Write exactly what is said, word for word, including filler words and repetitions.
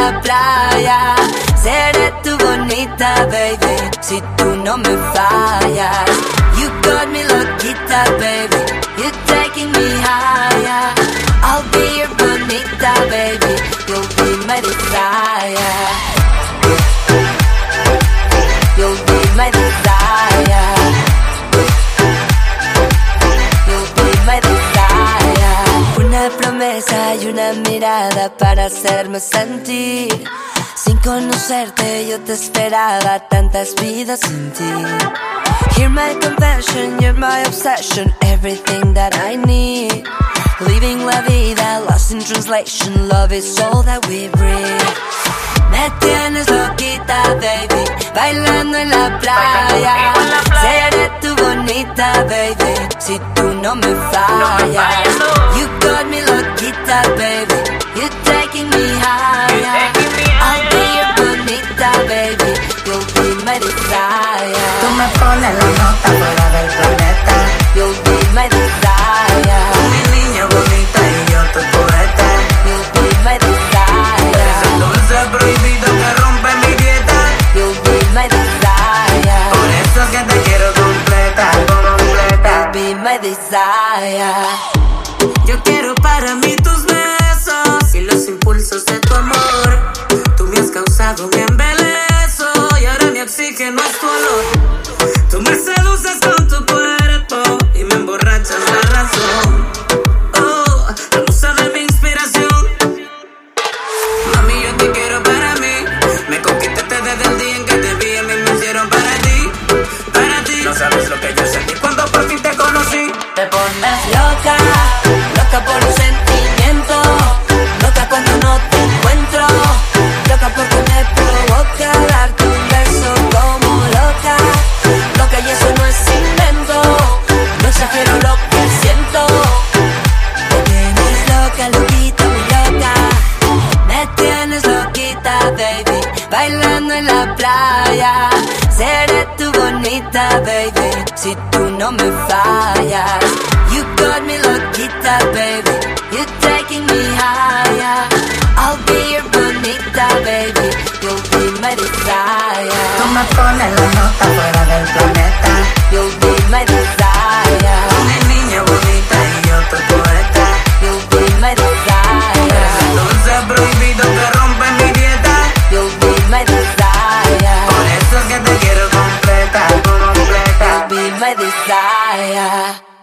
la playa. Seré tu bonita, baby, si tú no me fallas. You got me loquita, baby, you're taking me higher. I'll be your bonita, baby, you'll be my desire. You'll be my desire. You'll be my desire. Una promesa y una mirada para hacerme sentir. Sin conocerte yo te esperaba tantas vidas sin ti. Hear my confession, you're my obsession, everything that I need. Living la vida, lost in translation, love is all that we breathe. Me tienes loquita, baby, bailando en la playa. Seré tu bonita, baby, si tú no me fallas. You got me loquita, baby, you're taking me higher. I'll be your bonita, baby, you'll be my desire. Tú me pones la nota fuera del planeta. You'll be my desire. Mi niña bonita y yo tu poeta. You'll be my desire. Eres el dulce prohibido que rompe mi dieta. You'll be my desire. Por eso es que te quiero completa, completa. You'll be my desire. Yo quiero para mí tus besos y los impulsos de tu amor. Tú me has causado mi embelezo y ahora mi oxígeno es tu olor. Tú me seduces con tu cuerpo y me emborrachas la razón. Oh, la musa de mi inspiración. Mami, yo te quiero para mí. Me conquistaste desde el día en que te vi. A mí me hicieron para ti, para ti. No sabes lo que yo sentí cuando por fin te conocí. Te pones loca, loca por un sentimiento, loca cuando no te encuentro, loca porque me provoca darte un beso como loca, loca y eso no es invento, no exagero lo que siento. Me tienes loca, loquita, muy loca, me tienes loquita, baby, bailando en la playa. Seré tu bonita, baby, si tú no me fallas. You got me loquita, baby, you're taking me higher. I'll be your bonita, baby, you'll be my desire. Tú me pones la nota fuera del planeta. You'll be my desire. Mi niña bonita y yo tu poeta. You'll be my desire. Eres el dulce prohibido que rompe mi dieta. You'll be my desire. Por eso es que te quiero completa, completa. You'll be my desire.